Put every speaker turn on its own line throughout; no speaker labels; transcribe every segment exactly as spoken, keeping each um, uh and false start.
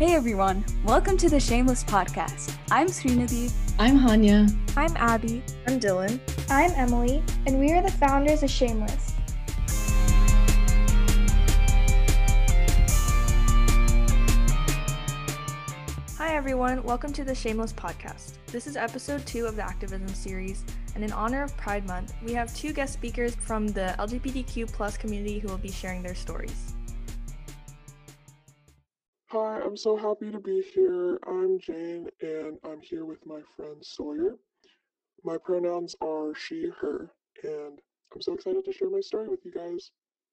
Hey everyone, welcome to the Shameless Podcast. I'm Srinidhi.
I'm Hanya.
I'm Abby.
I'm Dylan.
I'm Emily, and we are the founders of Shameless.
Hi everyone, welcome to the Shameless Podcast. This is episode two of the activism series, and in honor of Pride Month, we have two guest speakers from the L G B T Q plus community who will be sharing their stories.
Hi, I'm so happy to be here. I'm Jane, and I'm here with my friend Sawyer. My pronouns are she, her, and I'm so excited to share my story with you guys.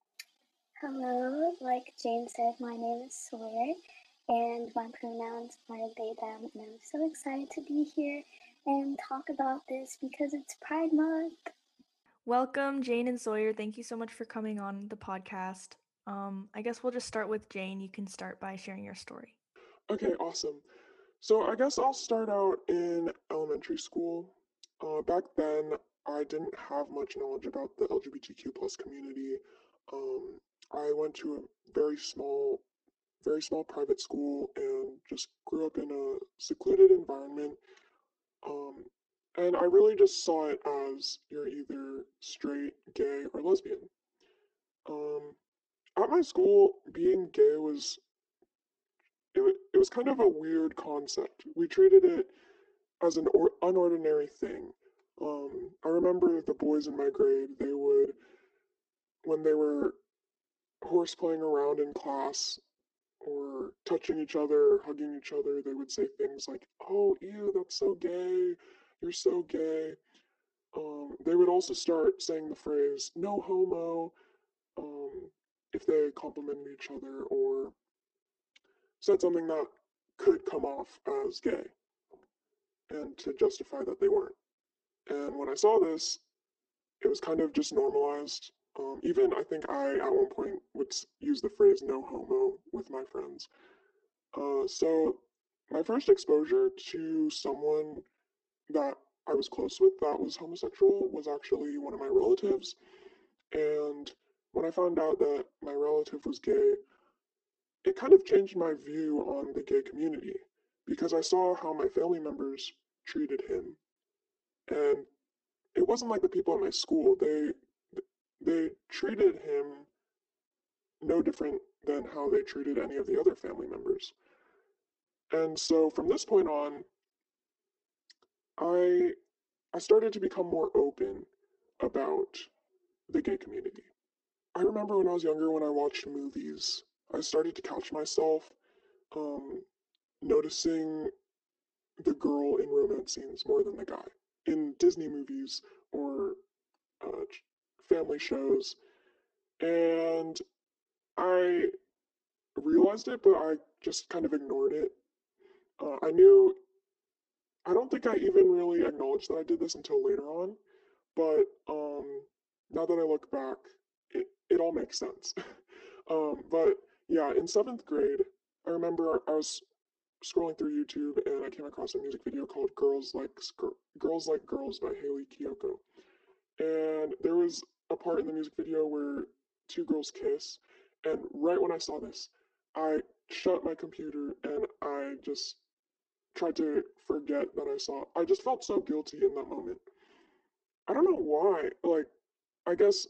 Hello, like Jane said, my name is Sawyer, and my pronouns are they, them, and I'm so excited to be here and talk about this because it's Pride Month.
Welcome, Jane and Sawyer. Thank you so much for coming on the podcast. Um, I guess we'll just start with Jane. You can start by sharing your story.
Okay, awesome. So I guess I'll start out in elementary school. Uh, back then, I didn't have much knowledge about the L G B T Q plus community. Um, I went to a very small, very small private school and just grew up in a secluded environment. Um, and I really just saw it as you're either straight, gay, or lesbian. Um, at my school, being gay was it, wa- it was kind of a weird concept. We treated it as an or- unordinary thing. Um, I remember the boys in my grade, they would, when they were horse playing around in class or touching each other, hugging each other, they would say things like, "Oh, ew, that's so gay. You're so gay." Um, they would also start saying the phrase "no homo" um, if they complimented each other or said something that could come off as gay and to justify that they weren't. And when I saw this, it was kind of just normalized. Um, even I think I, at one point, would s- use the phrase "no homo" with my friends. Uh, so my first exposure to someone that I was close with that was homosexual was actually one of my relatives. And when I found out that my relative was gay, it kind of changed my view on the gay community because I saw how my family members treated him. And it wasn't like the people at my school. They they treated him no different than how they treated any of the other family members. And so from this point on, I I started to become more open about the gay community. I remember when I was younger, when I watched movies, I started to catch myself um, noticing the girl in romance scenes more than the guy in Disney movies or uh, family shows. And I realized it, but I just kind of ignored it. Uh, I knew, I don't think I even really acknowledged that I did this until later on, but um, now that I look back, it, it all makes sense. um, but yeah, in seventh grade, I remember I was scrolling through YouTube and I came across a music video called Girls Like Skir- Girls Like Girls by Haley Kiyoko. And there was a part in the music video where two girls kiss, and right when I saw this, I shut my computer and I just tried to forget that I saw it. I just felt so guilty in that moment. I don't know why. Like, I guess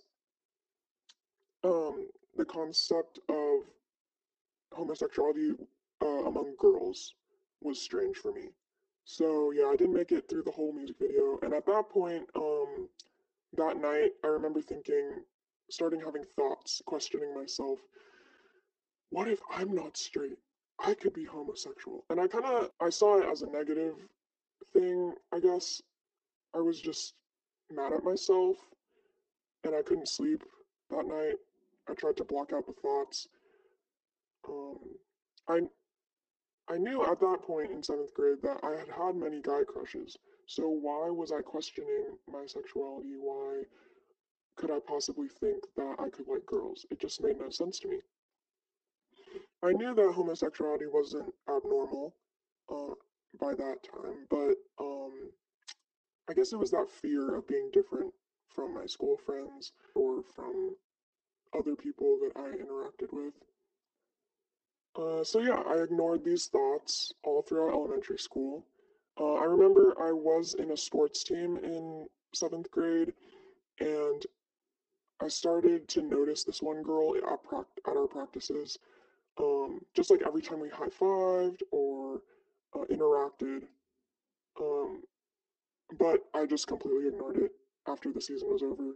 um the concept of homosexuality uh, among girls was strange for me. So yeah, I didn't make it through the whole music video, and at that point, um, that night, I remember thinking, starting having thoughts, questioning myself. What if I'm not straight? I could be homosexual. And I kind of I saw it as a negative thing, I guess. I was just mad at myself and I couldn't sleep that night. I tried to block out the thoughts. Um, I I knew at that point in seventh grade that I had had many guy crushes. So why was I questioning my sexuality? Why could I possibly think that I could like girls? It just made no sense to me. I knew that homosexuality wasn't abnormal uh, by that time, but um, I guess it was that fear of being different from my school friends or from other people that I interacted with. Uh, so yeah, I ignored these thoughts all throughout elementary school. Uh, I remember I was in a sports team in seventh grade, and I started to notice this one girl at, prac- at our practices. Um, just like every time we high fived or uh, interacted, um, but I just completely ignored it after the season was over.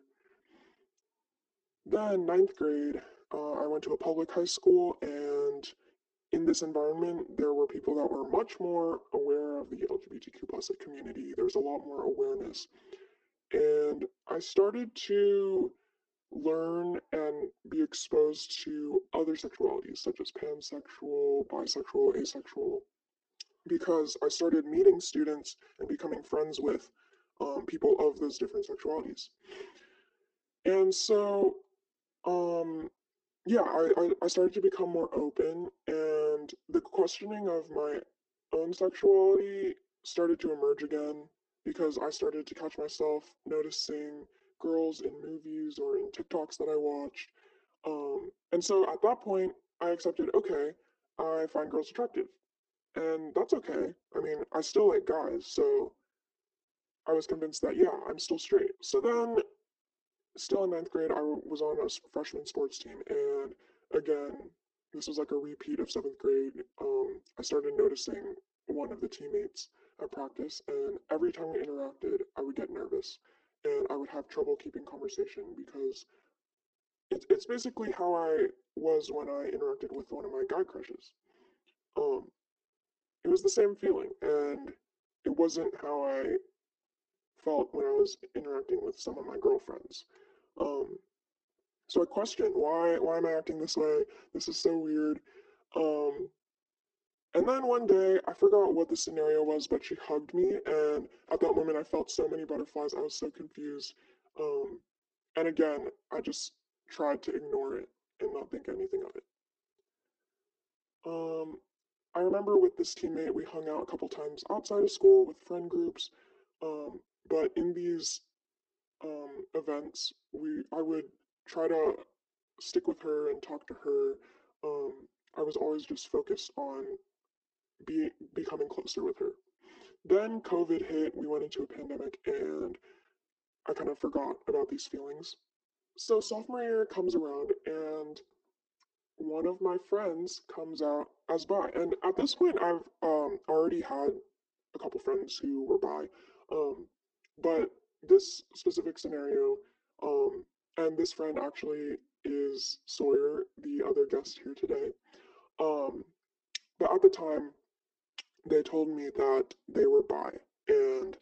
Then, ninth grade, uh, I went to a public high school, and in this environment, there were people that were much more aware of the L G B T Q plus community. There was a lot more awareness. And I started to learn and be exposed to other sexualities, such as pansexual, bisexual, asexual, because I started meeting students and becoming friends with um, people of those different sexualities. And so, um, yeah, I, I, I started to become more open, and the questioning of my own sexuality started to emerge again because I started to catch myself noticing girls in movies or in TikToks that I watched. Um, and so at that point, I accepted, okay, I find girls attractive, and that's okay. I mean, I still like guys, so I was convinced that, yeah, I'm still straight. So then still in ninth grade, I was on a freshman sports team, and again, this was like a repeat of seventh grade. Um, I started noticing one of the teammates at practice, and every time we interacted, I would get nervous, and I would have trouble keeping conversation because it's it's basically how I was when I interacted with one of my guy crushes. Um, it was the same feeling, and it wasn't how I felt when I was interacting with some of my girlfriends. Um, So I questioned why why am I acting this way? This is so weird. Um, and then one day I forgot what the scenario was, but she hugged me, and at that moment I felt so many butterflies. I was so confused. Um, and again, I just tried to ignore it and not think anything of it. Um, I remember with this teammate we hung out a couple times outside of school with friend groups. Um, but in these um, events, we I would try to stick with her and talk to her. Um, I was always just focused on be, becoming closer with her. Then COVID hit, we went into a pandemic, and I kind of forgot about these feelings. So sophomore year comes around, and one of my friends comes out as bi. And at this point, I've um, already had a couple friends who were bi. Um, but this specific scenario, um, and this friend actually is Sawyer, the other guest here today. Um, but at the time, they told me that they were bi, and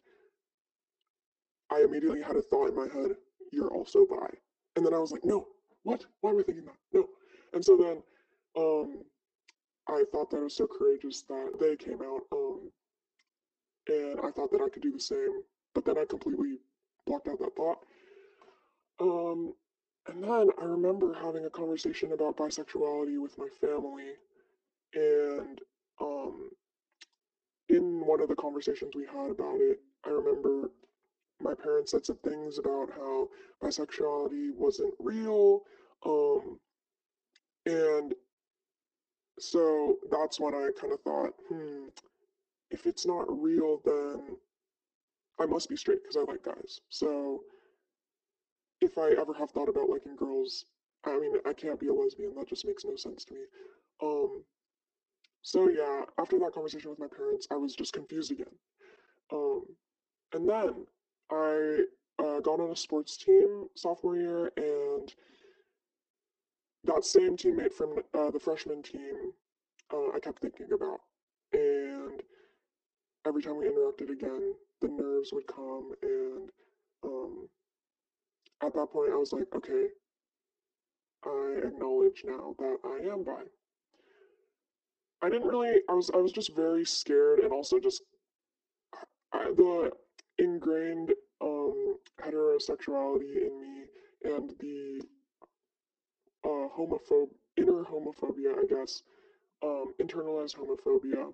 I immediately had a thought in my head, you're also bi. And then I was like, no, what? Why am I thinking that? No. And so then um, I thought that it was so courageous that they came out, um, and I thought that I could do the same, but then I completely blocked out that thought. Um, and then I remember having a conversation about bisexuality with my family, and um, in one of the conversations we had about it, I remember my parents said some things about how bisexuality wasn't real, um, and so that's when I kind of thought, hmm, if it's not real, then I must be straight because I like guys. So if I ever have thought about liking girls, I mean, I can't be a lesbian. That just makes no sense to me. Um, so yeah, after that conversation with my parents, I was just confused again. Um, and then I uh, got on a sports team sophomore year, and that same teammate from uh, the freshman team, uh, I kept thinking about. And every time we interacted again, the nerves would come, and um, at that point, I was like, okay, I acknowledge now that I am bi. I didn't really. I was. I was just very scared, and also just I, the ingrained um, heterosexuality in me, and the uh, homophobe inner homophobia, I guess, um, internalized homophobia,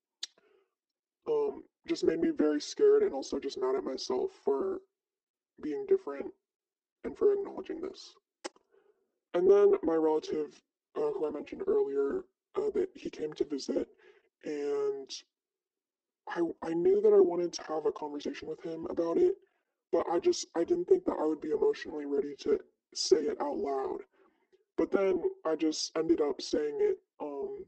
um, just made me very scared, and also just mad at myself for being different and for acknowledging this. And then my relative, uh, who I mentioned earlier, uh, that he came to visit, and I I knew that I wanted to have a conversation with him about it, but I just I didn't think that I would be emotionally ready to say it out loud. But then I just ended up saying it um,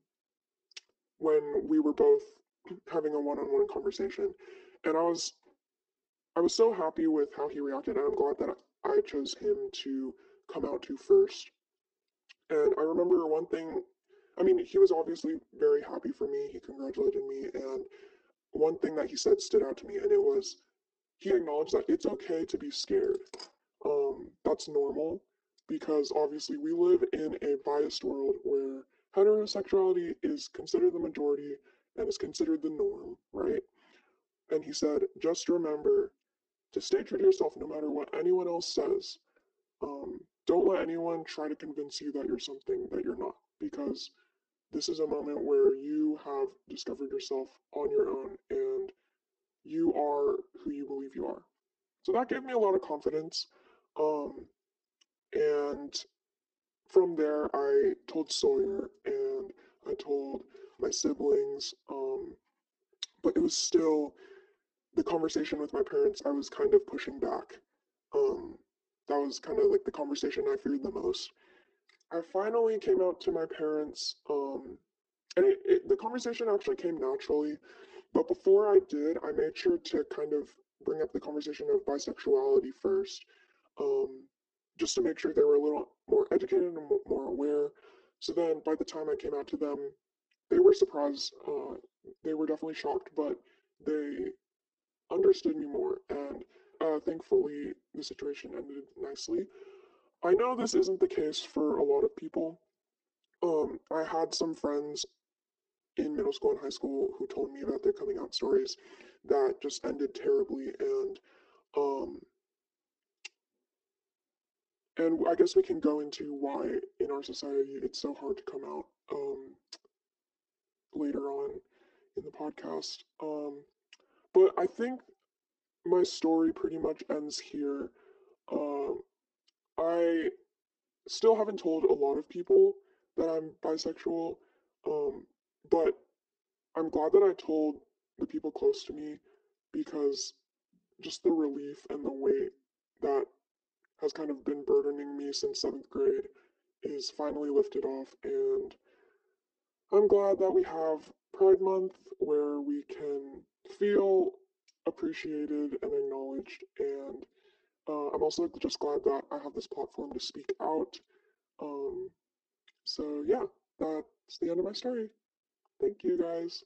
when we were both having a one-on-one conversation, and I was I was so happy with how he reacted, and I'm glad that I chose him to come out to first. And I remember one thing. I mean, he was obviously very happy for me. He congratulated me, and one thing that he said stood out to me, and it was he acknowledged that it's okay to be scared. Um, that's normal because obviously we live in a biased world where heterosexuality is considered the majority and is considered the norm, right? And he said, just remember to stay true to yourself no matter what anyone else says. Um, don't let anyone try to convince you that you're something that you're not, because this is a moment where you have discovered yourself on your own and you are who you believe you are. So that gave me a lot of confidence. Um, and from there, I told Sawyer and I told my siblings, um, but it was still the conversation with my parents, I was kind of pushing back. Um, that was kind of like the conversation I feared the most. I finally came out to my parents, um, and it, it, the conversation actually came naturally. But before I did, I made sure to kind of bring up the conversation of bisexuality first, um, just to make sure they were a little more educated and more aware. So then by the time I came out to them, they were surprised. Uh, they were definitely shocked, but they understood me more. And uh, thankfully, the situation ended nicely. I know this isn't the case for a lot of people. Um, I had some friends in middle school and high school who told me about their coming out stories that just ended terribly, and um and I guess we can go into why in our society it's so hard to come out um later on in the podcast. Um but I think my story pretty much ends here. Um I still haven't told a lot of people that I'm bisexual, um but I'm glad that I told the people close to me because just the relief and the weight that has kind of been burdening me since seventh grade is finally lifted off. And I'm glad that we have Pride Month where we can feel appreciated and acknowledged. And uh, I'm also just glad that I have this platform to speak out. Um, so, yeah, that's the end of my story. Thank you guys.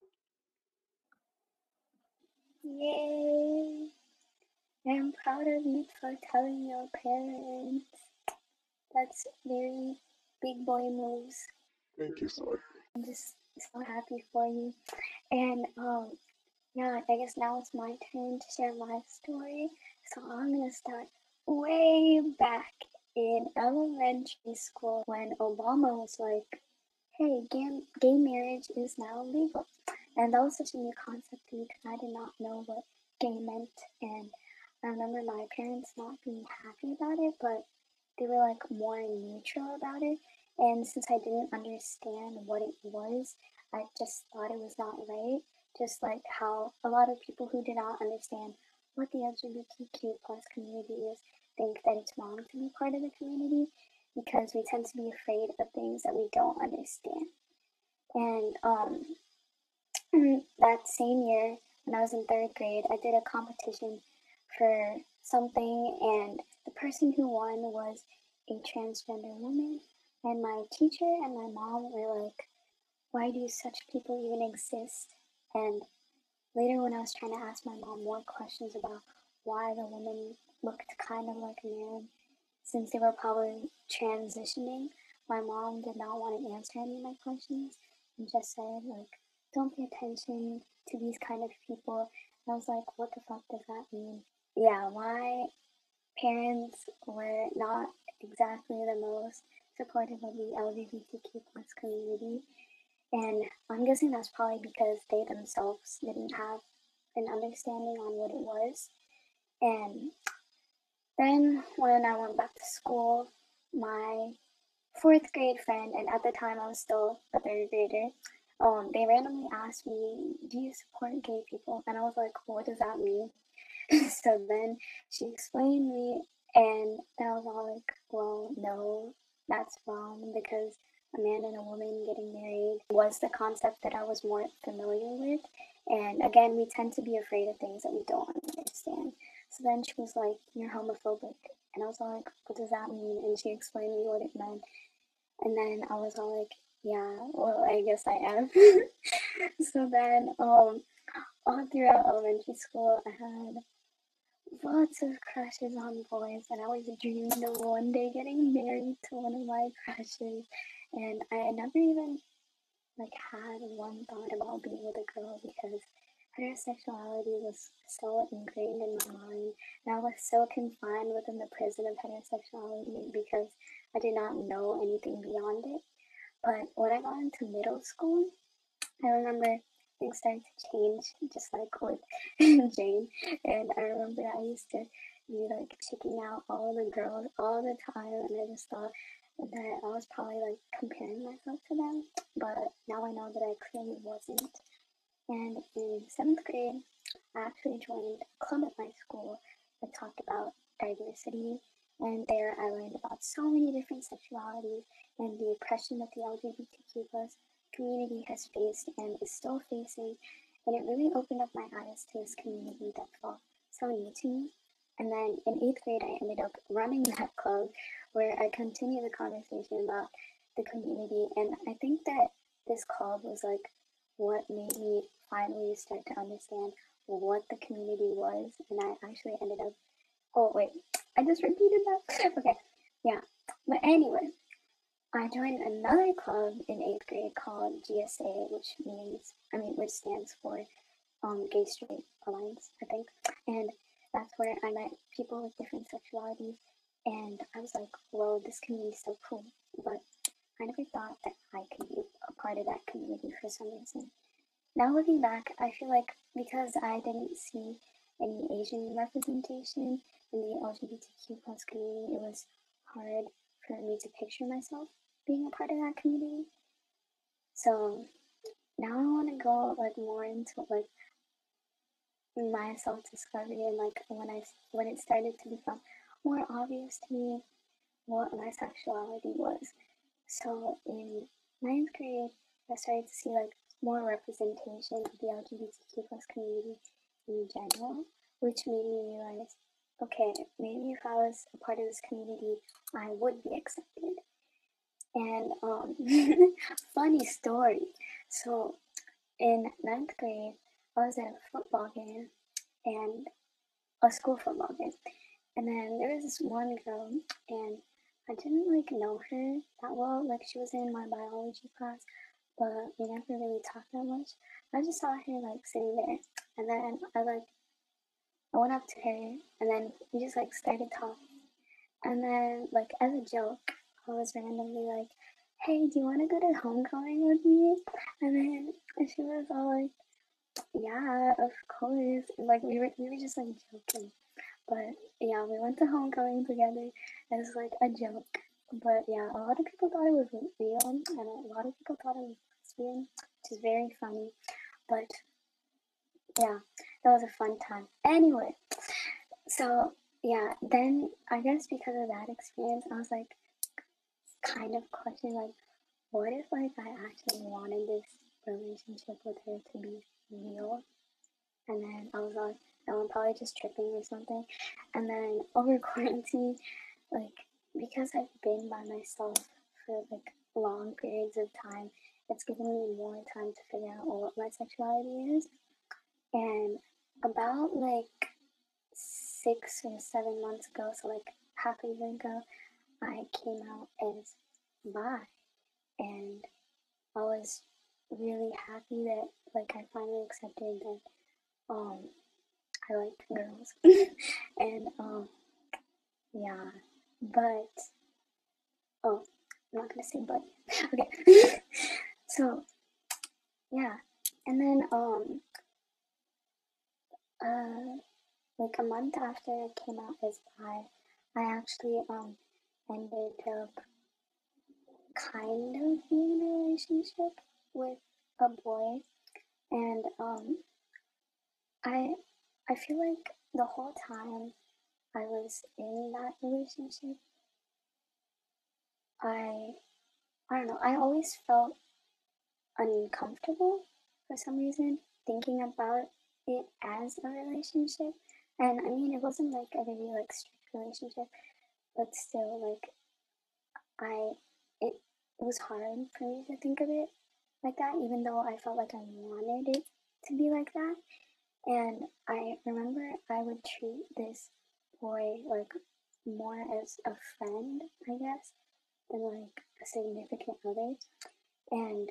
Yay! I'm proud of you for telling your parents. That's very big boy moves.
Thank you, Soy.
I'm just so happy for you. And um, yeah, I guess now it's my turn to share my story. So I'm gonna start way back in elementary school when Obama was like, hey, gay, gay marriage is now legal. And that was such a new concept to me because I did not know what gay meant. And I remember my parents not being happy about it, but they were like more neutral about it. And since I didn't understand what it was, I just thought it was not right. Just like how a lot of people who do not understand what the L G B T Q plus community is think that it's wrong to be part of the community because we tend to be afraid of things that we don't understand. And um, that same year, when I was in third grade, I did a competition for something, and the person who won was a transgender woman. And my teacher and my mom were like, why do such people even exist? And later, when I was trying to ask my mom more questions about why the woman looked kind of like a man, since they were probably transitioning, my mom did not want to answer any of my questions and just said, like, don't pay attention to these kind of people. And I was like, what the fuck does that mean? Yeah, my parents were not exactly the most supportive of the L G B T Q plus community. And I'm guessing that's probably because they themselves didn't have an understanding on what it was. And then when I went back to school, my fourth grade friend, and at the time I was still a third grader. Um, they randomly asked me, "Do you support gay people?" And I was like, "What does that mean?" So then she explained me, and I was all like, "Well, no, that's wrong because a man and a woman getting married was the concept that I was more familiar with. And again, we tend to be afraid of things that we don't understand." So then she was like, "You're homophobic." And I was all like, "What does that mean?" And she explained me what it meant. And then I was all like, "Yeah, well, I guess I am." So then, um, all throughout elementary school, I had lots of crushes on boys, and I always dreamed of one day getting married to one of my crushes. And I had never even like had one thought about being with a girl because heterosexuality was so ingrained in my mind, and I was so confined within the prison of heterosexuality because I did not know anything beyond it. But when I got into middle school, I remember things started to change, just like with Jane. And I remember I used to be like checking out all the girls all the time, and I just thought that I was probably like comparing myself to them. But now I know that I clearly wasn't. And in seventh grade, I actually joined a club at my school that talked about diversity. And there I learned about so many different sexualities and the oppression that the L G B T Q plus community has faced and is still facing. And it really opened up my eyes to this community that felt so new to me. And then in eighth grade, I ended up running that club where I continued the conversation about the community. And I think that this club was like what made me finally start to understand what the community was. And I actually ended up, oh, wait, I just repeated that. Okay, yeah. But anyway, I joined another club in eighth grade called G S A, which means, I mean, which stands for um, Gay Straight Alliance, I think. And that's where I met people with different sexualities. And I was like, whoa, this community is so cool. But I never thought that I could be a part of that community for some reason. Now looking back, I feel like because I didn't see any Asian representation in the L G B T Q plus community, it was hard for me to picture myself being a part of that community. So now I want to go like more into like my self discovery and like when I when it started to become more obvious to me what my sexuality was. So in ninth grade, I started to see like more representation of the L G B T Q plus community in general, which made me realize, okay, maybe if I was a part of this community, I would be accepted. And um, funny story. So in ninth grade, I was at a football game and a school football game. And then there was this one girl, and I didn't like know her that well. Like she was in my biology class, but we never really talked that much. I just saw her like sitting there, and then I like I went up to her, and then we just like started talking. And then like as a joke, I was randomly like, "Hey, do you want to go to homecoming with me?" And then and she was all like, "Yeah, of course." Like we were we were just like joking. But yeah, we went to homecoming together as like a joke. But yeah, a lot of people thought it was real, and a lot of people thought it was lesbian, which is very funny. But yeah, that was a fun time. Anyway, so yeah, then I guess because of that experience, I was like kind of questioning like, what if like I actually wanted this relationship with her to be real? And then I was like, no, I'm probably just tripping or something. And then over quarantine, like, because I've been by myself for like long periods of time, it's given me more time to figure out what my sexuality is. And about like six or seven months ago, so like half a year ago, I came out as bi. And I was really happy that like I finally accepted that um I like girls. And um yeah, but oh, I'm not gonna say but. Okay. So yeah, and then um uh like a month after I came out as bi, I actually um ended up kind of be in a relationship with a boy, and um, I I feel like the whole time I was in that relationship, I I don't know, I always felt uncomfortable for some reason thinking about it as a relationship. And I mean, it wasn't like a very like strict relationship, but still, like I it, it was hard for me to think of it like that, even though I felt like I wanted it to be like that. And I remember I would treat this boy like more as a friend, I guess, than like a significant other. And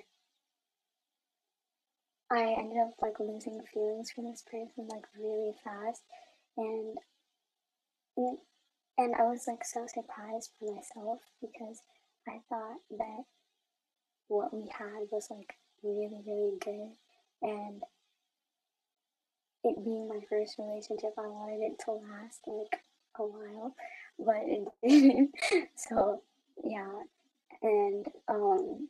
I ended up like losing feelings for this person like really fast, and and I was like so surprised by myself because I thought that what we had was like really really good, and it being my first relationship, I wanted it to last like a while, but it didn't. So yeah, and um,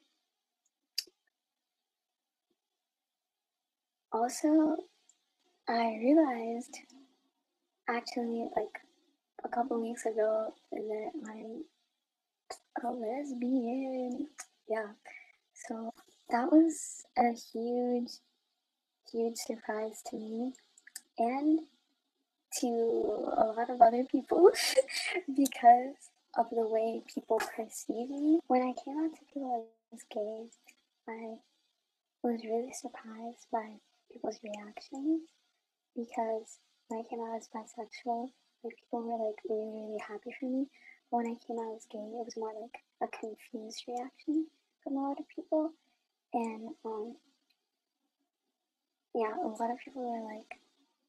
also I realized actually like a couple weeks ago that I'm a lesbian. Yeah, so that was a huge, huge surprise to me and to a lot of other people because of the way people perceive me. When I came out to people as gay, I was really surprised by people's reactions because when I came out as bisexual, like people were like really, really happy for me. But when I came out as gay, it was more like a confused reaction from a lot of people. And um, yeah, a lot of people were like,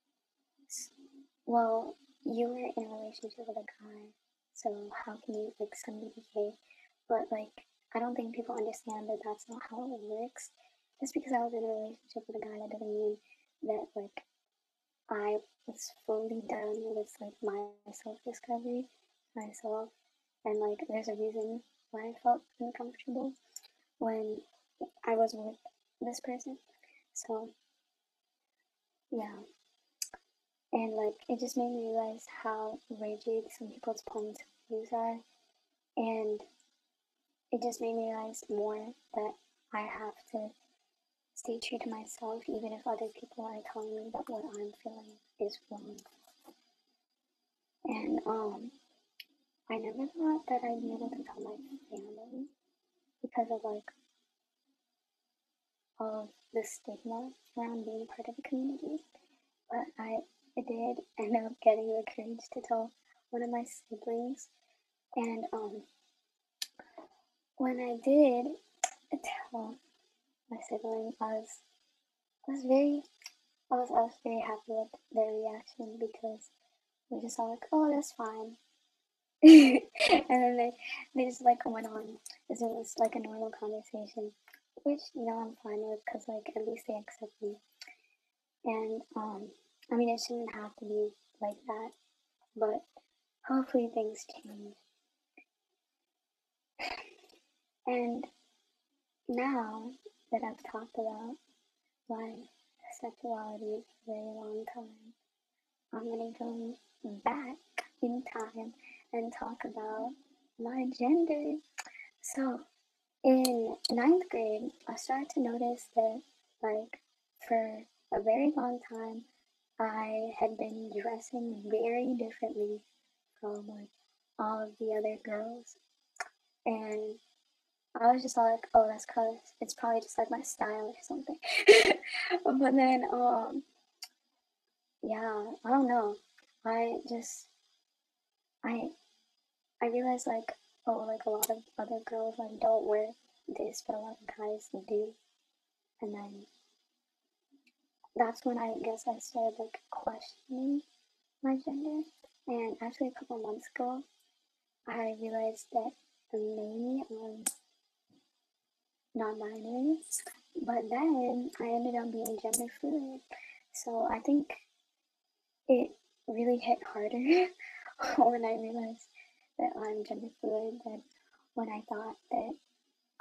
well, you were in a relationship with a guy, so how can you like suddenly be gay? But like, I don't think people understand that that's not how it works. Just because I was in a relationship with a guy, that doesn't mean that like I was fully done with like my self discovery myself, and like there's a reason why I felt uncomfortable when I was with this person. So yeah, and like it just made me realize how rigid some people's points of views are, and it just made me realize more that I have to stay true to myself, even if other people are telling me that what I'm feeling is wrong. And um, I never thought that I'd be able to tell my family because of like all of the stigma around being part of the community. But I did end up getting the courage to tell one of my siblings. And um, when I did tell my sibling, I was I was very I was I was very happy with their reaction because they just all like, oh, that's fine. And then they they just like went on as it was like a normal conversation, which you know I'm fine with because like at least they accept me. And um, I mean it shouldn't have to be like that, but hopefully things change. And now that I've talked about my sexuality for a very long time, I'm gonna go back in time and talk about my gender. So in ninth grade, I started to notice that, like, for a very long time, I had been dressing very differently from like all of the other girls, and I was just all like, "Oh, that's cause it's probably just like my style or something." But then, um, yeah, I don't know. I just I I realized like, oh, like a lot of other girls like don't wear this, but a lot of guys do, and then that's when I guess I started like questioning my gender. And actually, a couple months ago, I realized that maybe I'm non-binary, but then I ended up being gender fluid. So I think it really hit harder when I realized that I'm gender fluid than when I thought that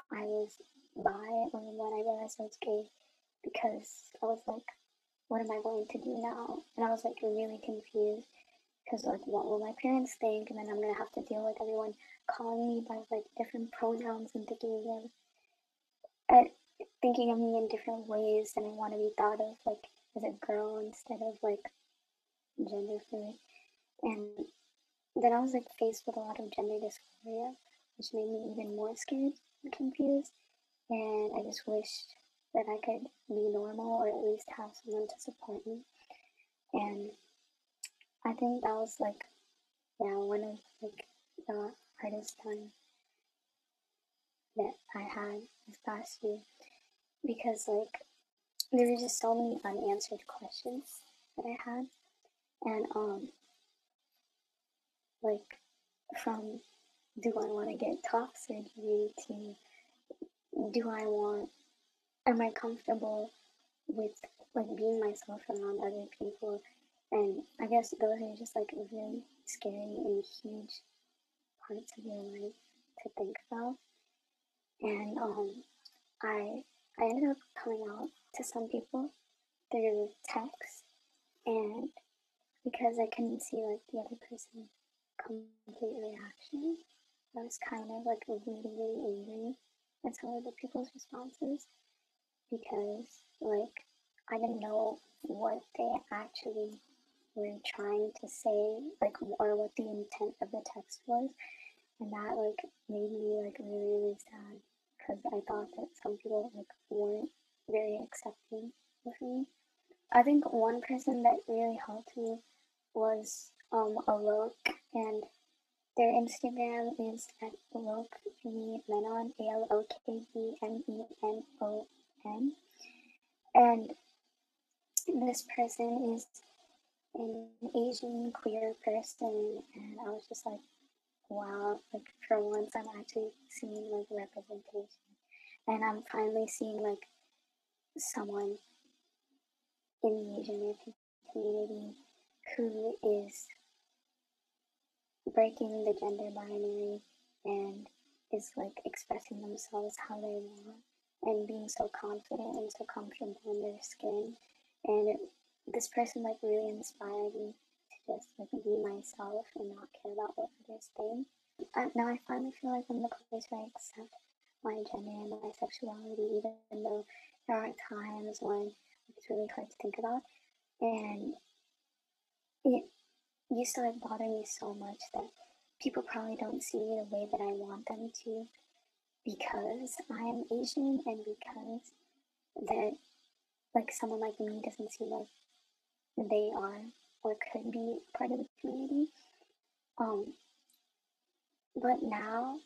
I was bi or when I realized I was gay, because I was like, what am I going to do now? And I was like really confused because like what will my parents think, and then I'm gonna have to deal with everyone calling me by like different pronouns and thinking of uh, thinking of me in different ways, and I want to be thought of like as a girl instead of like gender fluid. And then I was like faced with a lot of gender dysphoria, which made me even more scared and confused. And I just wished that I could be normal or at least have someone to support me. And I think that was like, yeah, one of like the hardest time that I had this past year, because like there were just so many unanswered questions that I had. And um like from do I want to get top surgery to do I want am I comfortable with like being myself around other people. And I guess those are just like really scary and huge parts of your life to think about. And um I I ended up coming out to some people through text, and because I couldn't see like the other person complete reaction, I was kind of like really, really angry at some of the people's responses, because like I didn't know what they actually were trying to say, like, or what the intent of the text was. And that like made me like really, really sad, because I thought that some people like weren't very accepting of me. I think one person that really helped me was um Alok, and their Instagram is at Alok V Menon, A L O K V M E N O N. And this person is an Asian queer person, and I was just like, wow, like for once I'm actually seeing like representation. And I'm finally seeing like someone in the Asian American community who is breaking the gender binary and is like expressing themselves how they want and being so confident and so comfortable in their skin. And it, this person like really inspired me to just like be myself and not care about what others think. Uh, now I finally feel like I'm in the place where I accept my gender and my sexuality, even though there are times when it's really hard to think about. And it used to like bother me so much that people probably don't see me the way that I want them to, because I am Asian, and because that like someone like me doesn't seem like they are or could be part of the community. Um, but now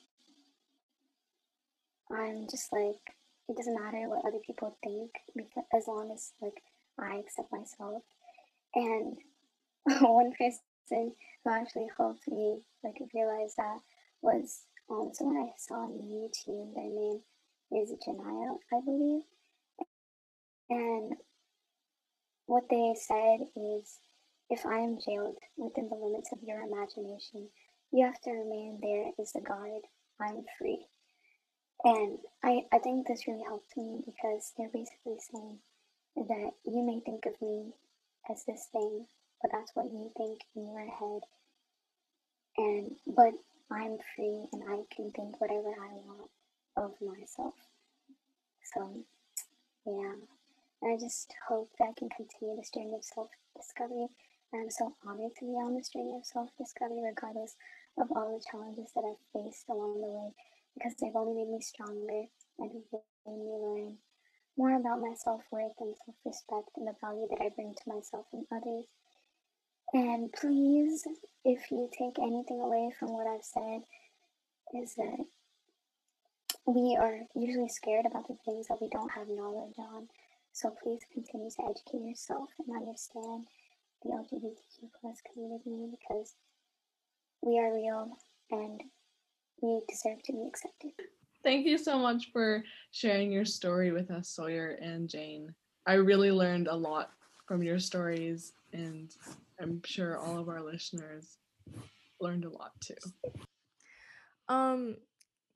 I'm just like, it doesn't matter what other people think, because as long as like I accept myself. And one person who actually helped me like realize that was um someone I saw on YouTube. Their name is Janaya, I believe. And what they said is, if I am jailed within the limits of your imagination, you have to remain there as the guard. I'm free. And I, I think this really helped me, because they're basically saying that you may think of me as this thing, but that's what you think in your head. And but I'm free, and I can think whatever I want of myself. So yeah. And I just hope that I can continue this journey of self-discovery. And I'm so honored to be on this journey of self-discovery, regardless of all the challenges that I've faced along the way, because they've only made me stronger and made me learn more about my self-worth and self-respect and the value that I bring to myself and others. And please, if you take anything away from what I've said, is that we are usually scared about the things that we don't have knowledge on. So please continue to educate yourself and understand the L G B T Q plus community, because we are real and we deserve to be accepted.
Thank you so much for sharing your story with us, Sawyer and Jane. I really learned a lot from your stories, and I'm sure all of our listeners learned a lot too.
Um,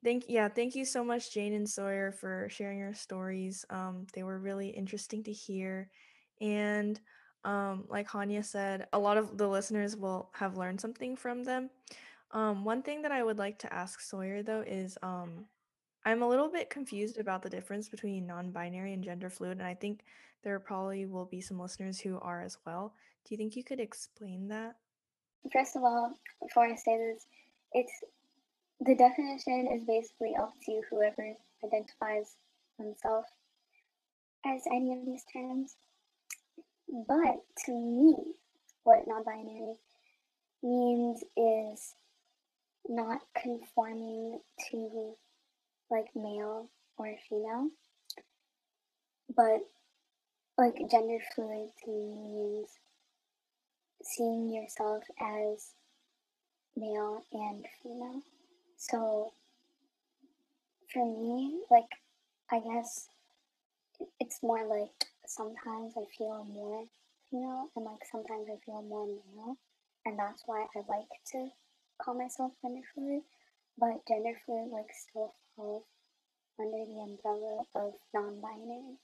Thank yeah, thank you so much, Jane and Sawyer, for sharing your stories. Um, they were really interesting to hear. And um, like Hanya said, a lot of the listeners will have learned something from them. Um, one thing that I would like to ask Sawyer though is um, I'm a little bit confused about the difference between non-binary and gender fluid, and I think there probably will be some listeners who are as well. Do you think you could explain that?
First of all, before I say this, it's the definition is basically up to whoever identifies himself as any of these terms. But to me, what non-binary means is not conforming to like male or female, but like gender fluid to me means seeing yourself as male and female. So for me, like, I guess it's more like sometimes I feel more female and like sometimes I feel more male, and that's why I like to call myself gender fluid. But gender fluid like still falls under the umbrella of non-binary.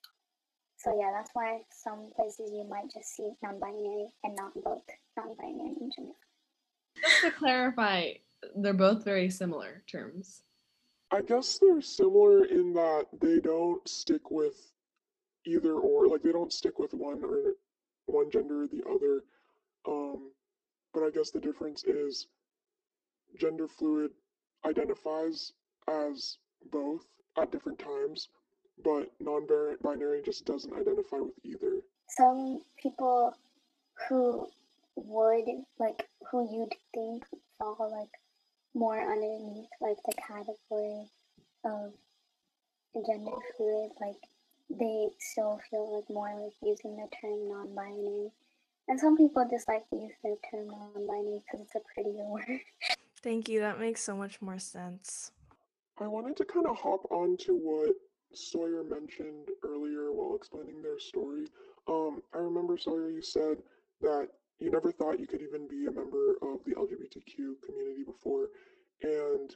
So yeah, that's why some places you might just see non-binary and not both non-binary and gender.
Just to clarify, they're both very similar terms.
I guess they're similar in that they don't stick with either or, like they don't stick with one or one gender or the other. Um, but I guess the difference is gender fluid identifies as both at different times, but non-binary just doesn't identify with either.
Some people who would like who you'd think fall like more underneath like the category of gender fluid, like they still feel like more like using the term non-binary. And some people just like to use the term non-binary because it's a prettier word.
Thank you. That makes so much more sense.
I wanted to kind of hop on to what Sawyer mentioned earlier while explaining their story. Um, I remember, Sawyer, you said that you never thought you could even be a member of the L G B T Q community before, and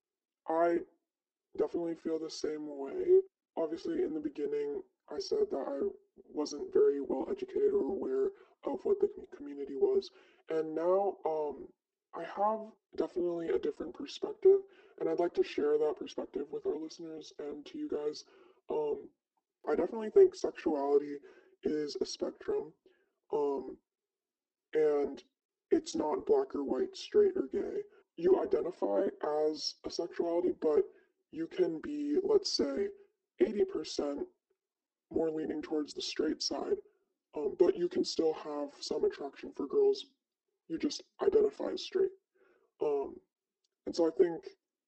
I definitely feel the same way. Obviously, in the beginning, I said that I wasn't very well educated or aware of what the community was, and now um, I have definitely a different perspective, and I'd like to share that perspective with our listeners and to you guys. Um, I definitely think sexuality is a spectrum, um, and it's not black or white, straight or gay. You identify as a sexuality, but you can be, let's say, eighty percent more leaning towards the straight side, um, but you can still have some attraction for girls. You just identify as straight. Um, and so I think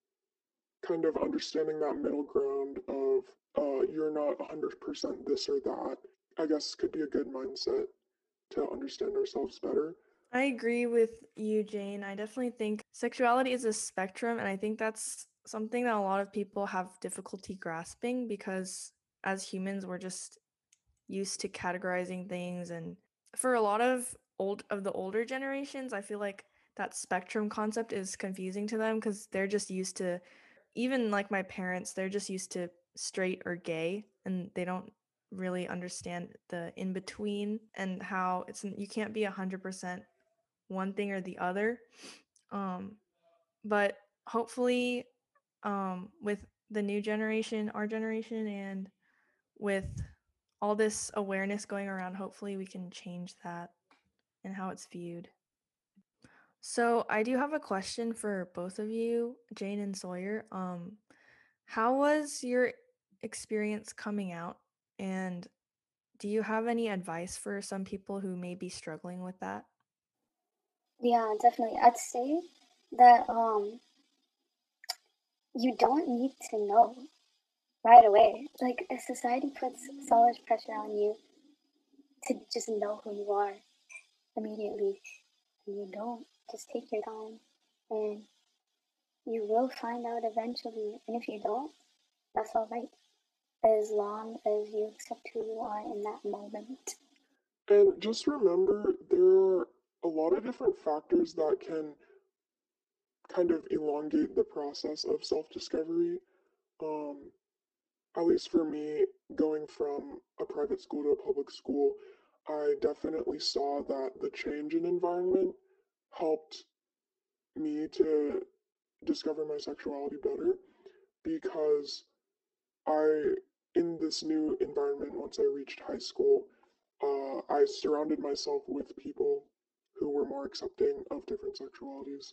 kind of understanding that middle ground of uh, you're not one hundred percent this or that, I guess could be a good mindset to understand ourselves better.
I agree with you, Jane. I definitely think sexuality is a spectrum, and I think that's something that a lot of people have difficulty grasping because as humans, we're just used to categorizing things. And for a lot of old of the older generations, I feel like that spectrum concept is confusing to them because they're just used to, even like my parents, they're just used to straight or gay, and they don't really understand the in between and how it's you can't be one hundred percent one thing or the other. Um, but hopefully, um, with the new generation, our generation, and with all this awareness going around, hopefully we can change that and how it's viewed. So I do have a question for both of you, Jane and Sawyer. Um, how was your experience coming out, and do you have any advice for some people who may be struggling with that?
Yeah, definitely. I'd say that um you don't need to know right away. Like, if society puts so much pressure on you to just know who you are immediately, and you don't. Just take your time, and you will find out eventually. And if you don't, that's all right, as long as you accept who you are in that moment.
And just remember, there are a lot of different factors that can kind of elongate the process of self-discovery. Um, at least for me, going from a private school to a public school, I definitely saw that the change in environment helped me to discover my sexuality better because I, in this new environment, once I reached high school, uh, I surrounded myself with people who were more accepting of different sexualities.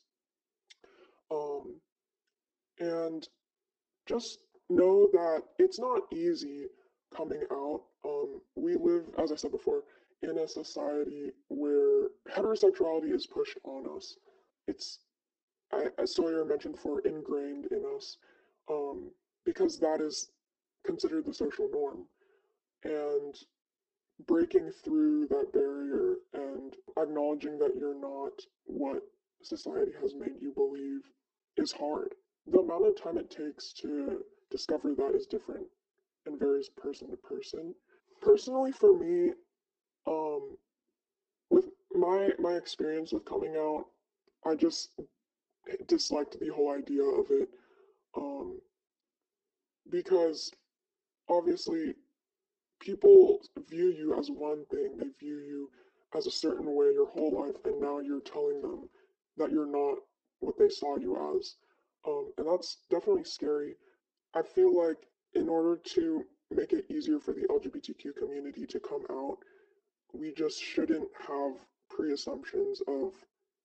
Um, and just know that it's not easy coming out. Um, we live, as I said before, in a society where heterosexuality is pushed on us. It's, I, as Sawyer mentioned before, ingrained in us, um, because that is considered the social norm. And breaking through that barrier and acknowledging that you're not what society has made you believe is hard. The amount of time it takes to discover that is different and varies person to person. Personally, for me, um, with my my experience with coming out, I just disliked the whole idea of it, um, because obviously people view you as one thing. They view you as a certain way your whole life, and now you're telling them that you're not what they saw you as. Um, and that's definitely scary. I feel like in order to make it easier for the L G B T Q community to come out, we just shouldn't have pre-assumptions of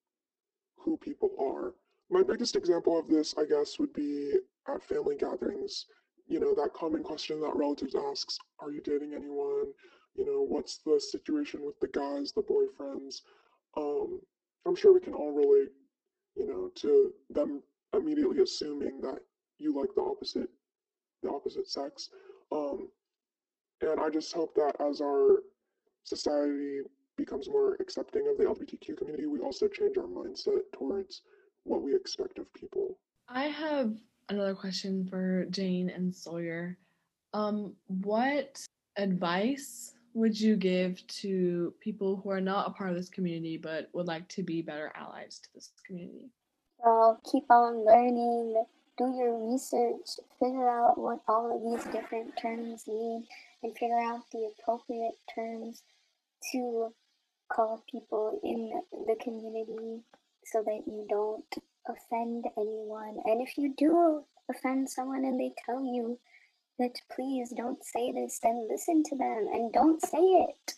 who people are. My biggest example of this, I guess, would be at family gatherings. You know, that common question that relatives asks, are you dating anyone? You know, what's the situation with the guys, the boyfriends? Um, I'm sure we can all relate, you know, to them immediately assuming that you like the opposite, the opposite sex. Um, and I just hope that as our society becomes more accepting of the L G B T Q community, we also change our mindset towards what we expect of people.
I have another question for Jane and Sawyer. Um, what advice would you give to people who are not a part of this community but would like to be better allies to this community?
Well, keep on learning, do your research, figure out what all of these different terms mean, and figure out the appropriate terms to call people in the community so that you don't offend anyone. And if you do offend someone and they tell you that please don't say this, then listen to them and don't say it.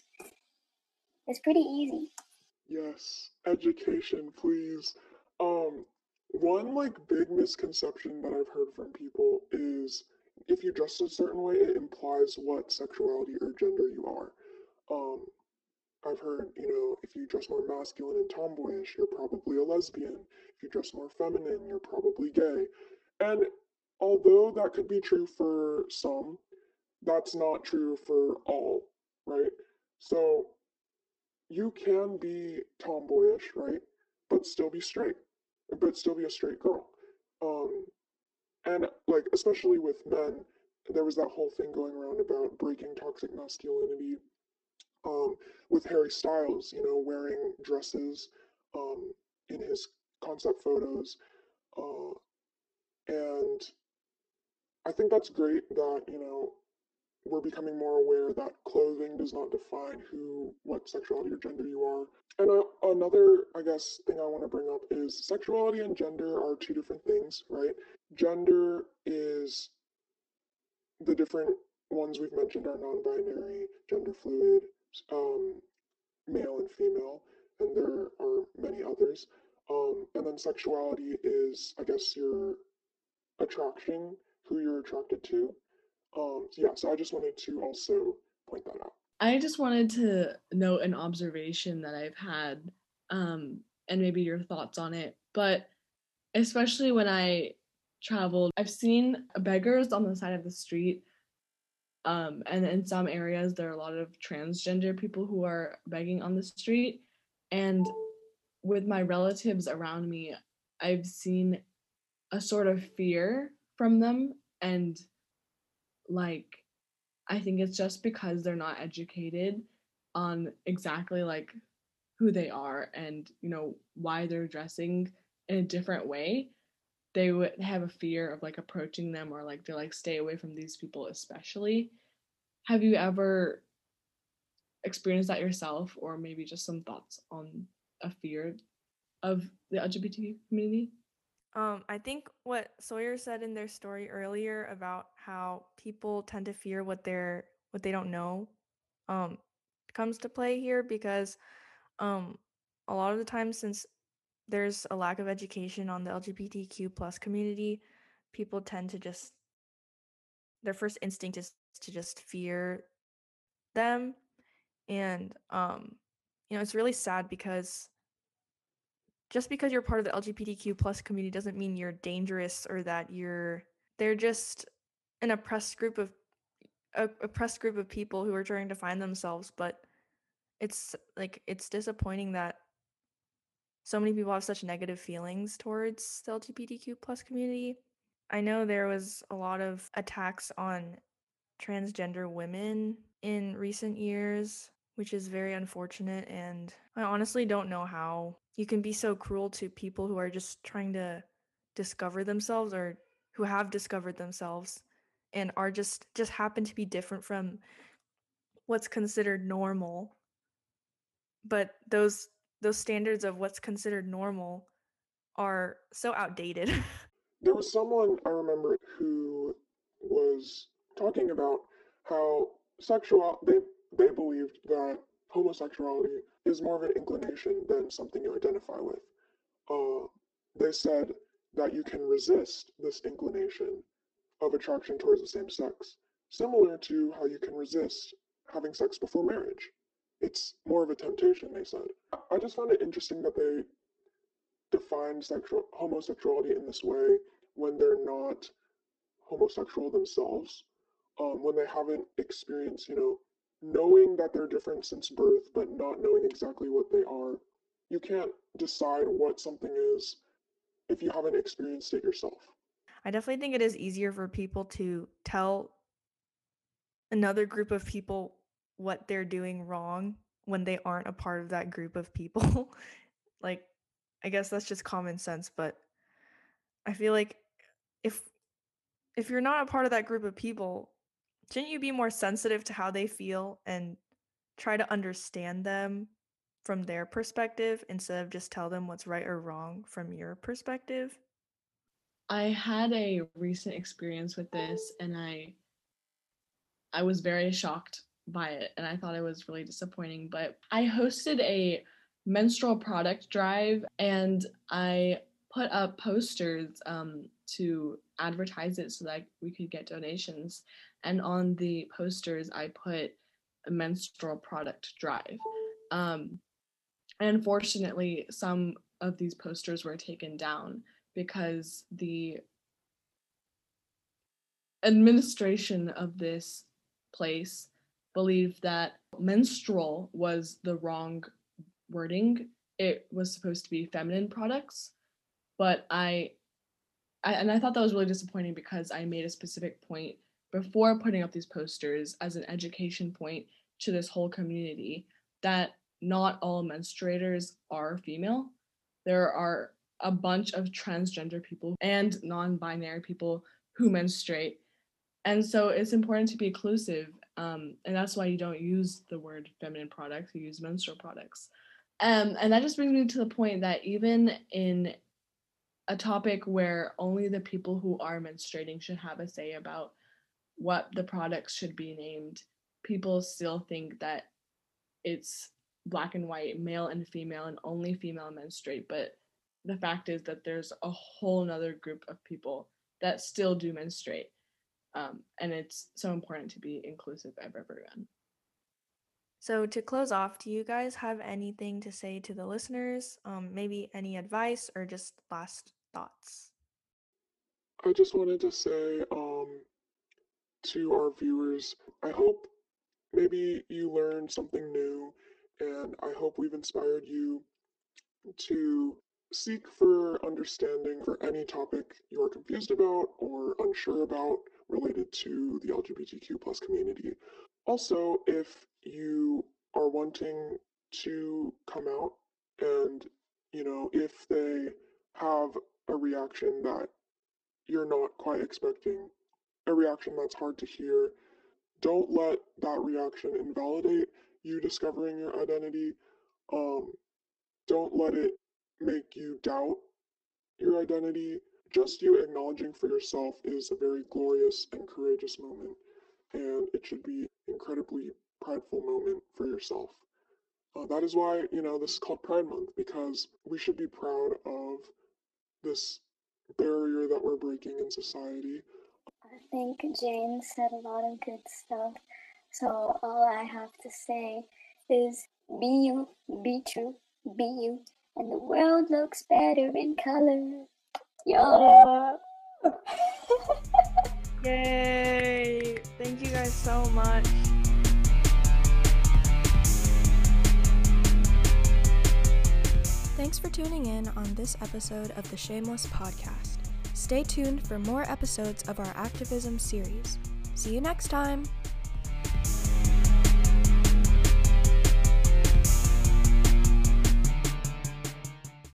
It's pretty easy.
Yes, education, please. Um, one like big misconception that I've heard from people is if you dress a certain way, it implies what sexuality or gender you are. Um, I've heard, you know, if you dress more masculine and tomboyish, you're probably a lesbian. If you dress more feminine, you're probably gay. And although that could be true for some, that's not true for all, right? So you can be tomboyish, right? But still be straight, but still be a straight girl. Um, and like, especially with men, there was that whole thing going around about breaking toxic masculinity, um, with Harry Styles, you know, wearing dresses, um, in his concept photos. Uh, and I think that's great that, you know, we're becoming more aware that clothing does not define who, what sexuality or gender you are. And uh, another, I guess, thing I want to bring up is sexuality and gender are two different things, right? Gender is the different ones we've mentioned are non-binary, gender fluid, um, male and female, and there are many others. Um, and then sexuality is, I guess, your attraction, who you're attracted to. Um, so yeah, so I just wanted to also point that out.
I just wanted to note an observation that I've had, um, and maybe your thoughts on it. But especially when I traveled, I've seen beggars on the side of the street. Um, and in some areas, there are a lot of transgender people who are begging on the street. And with my relatives around me, I've seen a sort of fear from them. And like, I think it's just because they're not educated on exactly like who they are and, you know, why they're dressing in a different way, they would have a fear of like approaching them, or like they're like, stay away from these people especially. Have you ever experienced that yourself, or maybe just some thoughts on a fear of the L G B T community?
Um, I think what Sawyer said in their story earlier about how people tend to fear what they're what they don't know um comes to play here, because um a lot of the time, since there's a lack of education on the L G B T Q plus community, people tend to just their first instinct is to just fear them. And um you know, it's really sad because just because you're part of the L G B T Q plus community doesn't mean you're dangerous, or that you're they're just an oppressed group of a oppressed group of people who are trying to find themselves. But it's like it's disappointing that so many people have such negative feelings towards the L G B T Q plus community. I know there was a lot of attacks on transgender women in recent years, which is very unfortunate, and I honestly don't know how you can be so cruel to people who are just trying to discover themselves, or who have discovered themselves and are just just happen to be different from what's considered normal. But those those standards of what's considered normal are so outdated.
There was someone I remember who was talking about how sexual they they believed that homosexuality is more of an inclination than something you identify with. Uh, they said that you can resist this inclination of attraction towards the same sex, similar to how you can resist having sex before marriage. It's more of a temptation, they said. I just found it interesting that they define sexual homosexuality in this way when they're not homosexual themselves, um, when they haven't experienced, you know, knowing that they're different since birth, but not knowing exactly what they are. You can't decide what something is if you haven't experienced it yourself.
I definitely think it is easier for people to tell another group of people what they're doing wrong when they aren't a part of that group of people. Like, I guess that's just common sense, but I feel like if if you're not a part of that group of people, shouldn't you be more sensitive to how they feel and try to understand them from their perspective, instead of just tell them what's right or wrong from your perspective?
I had a recent experience with this, and I I was very shocked by it, and I thought it was really disappointing. But I hosted a menstrual product drive, and I put up posters um, to advertise it so that we could get donations. And on the posters, I put a menstrual product drive. Um, and unfortunately, some of these posters were taken down because the administration of this place believed that menstrual was the wrong wording. It was supposed to be feminine products, but I, I and I thought that was really disappointing, because I made a specific point before putting up these posters as an education point to this whole community that not all menstruators are female. There are a bunch of transgender people and non-binary people who menstruate, and so it's important to be inclusive, um, and that's why you don't use the word feminine products, you use menstrual products. Um, and that just brings me to the point that even in a topic where only the people who are menstruating should have a say about what the products should be named, people still think that it's black and white, male and female, and only female menstruate. But the fact is that there's a whole nother group of people that still do menstruate. Um, and it's so important to be inclusive of everyone.
So to close off, do you guys have anything to say to the listeners? Um, maybe any advice or just last thoughts?
I just wanted to say um, to our viewers, I hope maybe you learned something new, and I hope we've inspired you to seek for understanding for any topic you are confused about or unsure about related to the L G B T Q plus community. Also, if you are wanting to come out, and you know, if they have a reaction that you're not quite expecting, a reaction that's hard to hear, don't let that reaction invalidate you discovering your identity. Um, don't let it make you doubt your identity. Just you acknowledging for yourself is a very glorious and courageous moment, and it should be an incredibly prideful moment for yourself. Uh, that is why, you know, this is called Pride Month, because we should be proud of this barrier that we're breaking in society.
I think Jane said a lot of good stuff, so all I have to say is be you, be true, be you, and the world looks better in color. Yeah.
Yay! Thank you guys so much. Thanks for tuning in on this episode of the Shameless Podcast. Stay tuned for more episodes of our activism series. See you next time!